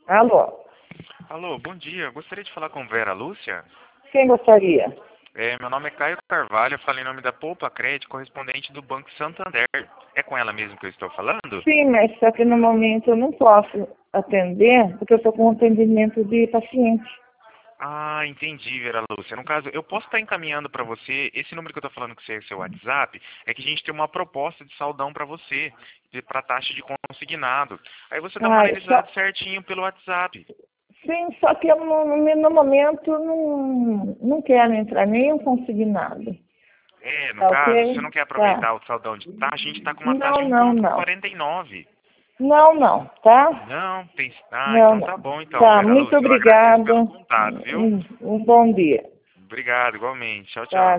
Alô? Alô, bom dia. Gostaria de falar com Vera Lúcia. Quem gostaria? Meu nome é Caio Carvalho, eu falo em nome da Poupa Crédito, correspondente do Banco Santander. É com ela mesmo que eu estou falando? Sim, mas só que no momento eu não posso atender, porque eu estou com atendimento de paciente. Ah, entendi, Vera Lúcia. No caso, eu posso estar encaminhando para você, esse número que eu estou falando que você é seu WhatsApp, é que a gente tem uma proposta de saldão para você, para taxa de consignado. Aí você dá uma Ah, analisada certinho pelo WhatsApp. sim, só que eu no momento não quero entrar nem consignado. No Tá caso, você ok? não quer Tá. aproveitar o saldão de taxa, a gente está com uma taxa Não, de não, não. 1,49. Não, tá? Não, tem. Ah, Não, então não. tá bom então, Tá, Vera muito Lúcia. Eu agradeço obrigada. pelo contato, viu? Um bom dia. Obrigado, igualmente. Tchau, Tá, tchau.